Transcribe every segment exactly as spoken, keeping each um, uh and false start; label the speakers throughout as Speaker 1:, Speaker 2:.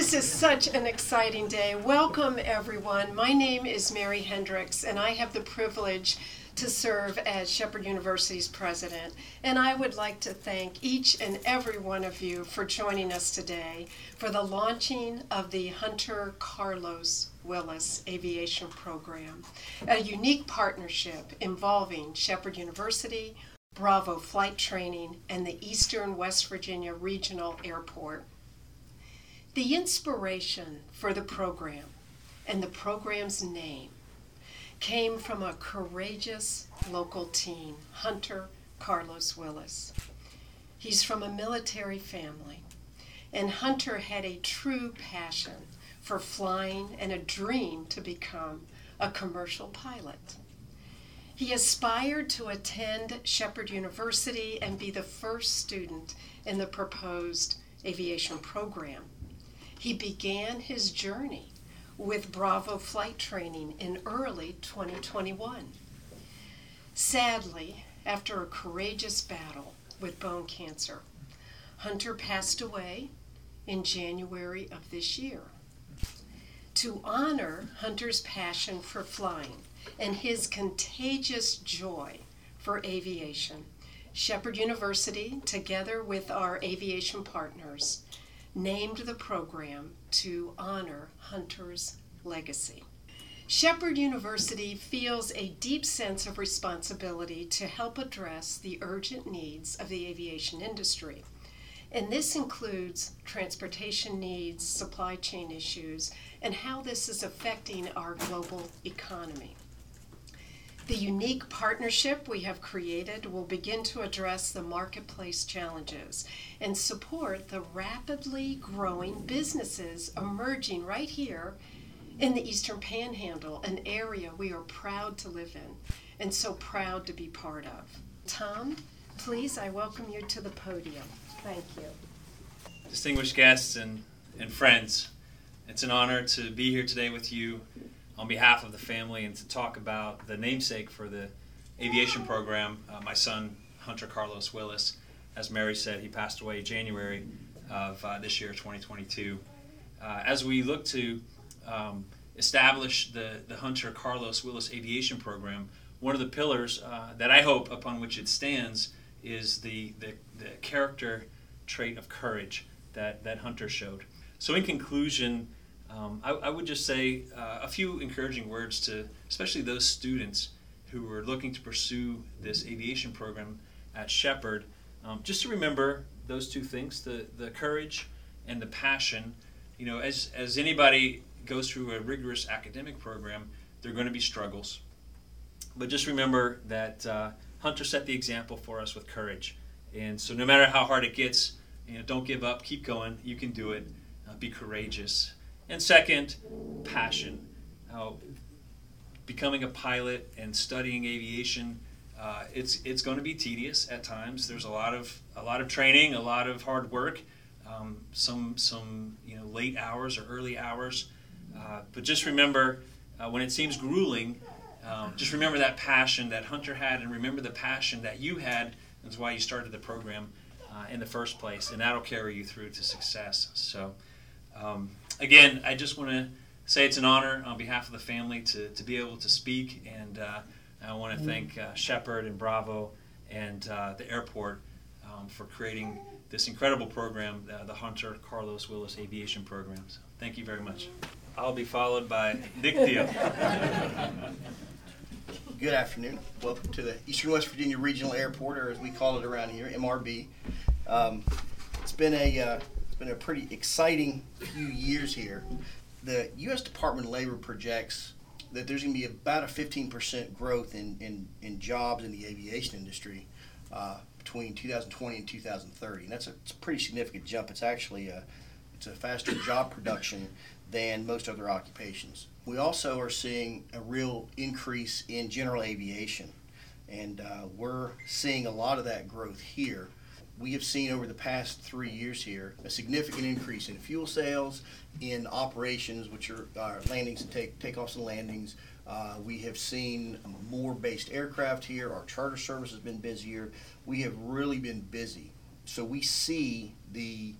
Speaker 1: This is such an exciting day. Welcome, everyone. My name is Mary Hendricks, and I have the privilege to serve as Shepherd University's president. And I would like to thank each and every one of you for joining us today for the launching of the Hunter Carlos Willis Aviation Program, a unique partnership involving Shepherd University, Bravo Flight Training, and the Eastern West Virginia Regional Airport. The inspiration for the program and the program's name came from a courageous local teen, Hunter Carlos Willis. He's from a military family, and Hunter had a true passion for flying and a dream to become a commercial pilot. He aspired to attend Shepherd University and be the first student in the proposed aviation program. He began his journey with Bravo Flight Training in early twenty twenty-one. Sadly, after a courageous battle with bone cancer, Hunter passed away in January of this year. To honor Hunter's passion for flying and his contagious joy for aviation, Shepherd University, together with our aviation partners, named the program to honor Hunter's legacy. Shepherd University feels a deep sense of responsibility to help address the urgent needs of the aviation industry. And this includes transportation needs, supply chain issues, and how this is affecting our global economy. The unique partnership we have created will begin to address the marketplace challenges and support the rapidly growing businesses emerging right here in the Eastern Panhandle, an area we are proud to live in and so proud to be part of. Tom, please, I welcome you to the podium. Thank you.
Speaker 2: Distinguished guests and, and friends, it's an honor to be here today with you on behalf of the family and to talk about the namesake for the aviation program, uh, my son, Hunter Carlos Willis. As Mary said, he passed away January of uh, this year, twenty twenty-two. Uh, as we look to um, establish the, the Hunter Carlos Willis Aviation Program, one of the pillars uh, that I hope upon which it stands is the, the, the character trait of courage that, that Hunter showed. So in conclusion, Um, I, I would just say uh, a few encouraging words to especially those students who are looking to pursue this aviation program at Shepherd. Um, just to remember those two things, the, the courage and the passion. You know, as, as anybody goes through a rigorous academic program, there are going to be struggles. But just remember that uh, Hunter set the example for us with courage. And so no matter how hard it gets, you know, don't give up, keep going, you can do it, uh, be courageous. And second, passion. Uh, becoming a pilot and studying aviation, uh, it's it's going to be tedious at times. There's a lot of a lot of training, a lot of hard work, um, some some you know late hours or early hours. Uh, but just remember, uh, when it seems grueling, um, just remember that passion that Hunter had, and remember the passion that you had. That's why you started the program uh, in the first place, and that'll carry you through to success. So. Um, Again, I just want to say it's an honor on behalf of the family to, to be able to speak, and uh, I want to thank uh, Shepherd and Bravo and uh, the airport um, for creating this incredible program, uh, the Hunter Carlos Willis Aviation Program. So thank you very much. I'll be followed by Nick Deal.
Speaker 3: Good afternoon. Welcome to the Eastern West Virginia Regional Airport, or as we call it around here, M R B. Um, it's been a uh, been a pretty exciting few years here. The U S Department of Labor projects that there's going to be about a fifteen percent growth in, in, in jobs in the aviation industry uh, between two thousand twenty and two thousand thirty. And that's a, it's a pretty significant jump. It's actually a, it's a faster job production than most other occupations. We also are seeing a real increase in general aviation, and uh, we're seeing a lot of that growth here. We have seen over the past three years here a significant increase in fuel sales, in operations, which are uh, landings and take takeoffs and landings. Uh, we have seen more based aircraft here. Our charter service has been busier. We have really been busy. So we see the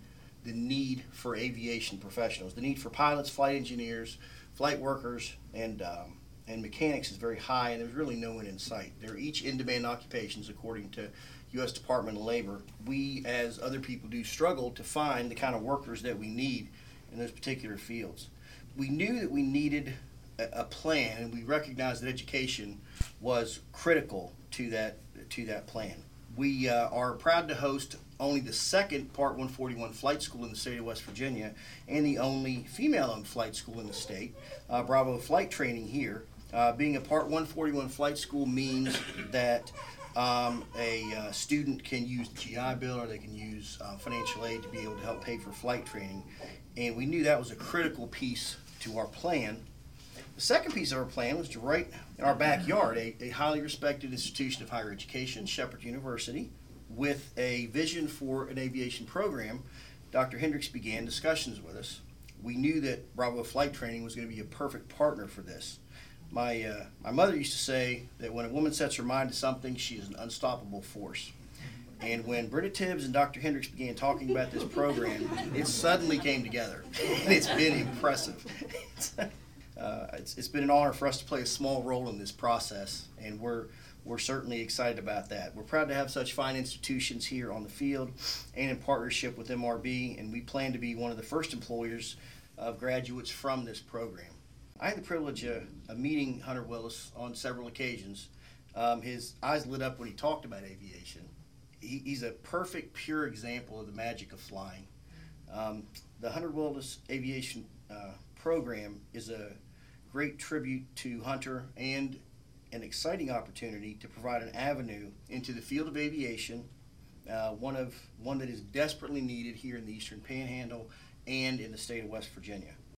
Speaker 3: the need for aviation professionals. The need for pilots, flight engineers, flight workers, and um, and mechanics is very high, and there's really no one in sight. They're each in-demand occupations according to U S Department of Labor. We, as other people do, struggle to find the kind of workers that we need in those particular fields. We knew that we needed a, a plan, and we recognized that education was critical to that to that plan. We uh, are proud to host only the second Part one forty-one flight school in the state of West Virginia and the only female-owned flight school in the state, uh, Bravo Flight Training here. Uh, being a Part one forty-one flight school means that um, a uh, student can use the G I Bill or they can use uh, financial aid to be able to help pay for flight training. And we knew that was a critical piece to our plan. The second piece of our plan was to right in our backyard, a, a highly respected institution of higher education, Shepherd University, with a vision for an aviation program. Doctor Hendricks began discussions with us. We knew that Bravo Flight Training was going to be a perfect partner for this. My, uh, my mother used to say that when a woman sets her mind to something, she is an unstoppable force. And when Britta Tibbs and Doctor Hendricks began talking about this program, it suddenly came together. And it's been impressive. It's, uh, it's, it's been an honor for us to play a small role in this process, and we're, we're certainly excited about that. We're proud to have such fine institutions here on the field and in partnership with M R B, and we plan to be one of the first employers of graduates from this program. I had the privilege of, of meeting Hunter Willis on several occasions. Um, his eyes lit up when he talked about aviation. He, he's a perfect, pure example of the magic of flying. Um, the Hunter Willis Aviation uh, Program is a great tribute to Hunter and an exciting opportunity to provide an avenue into the field of aviation, uh, one of one that is desperately needed here in the Eastern Panhandle and in the state of West Virginia.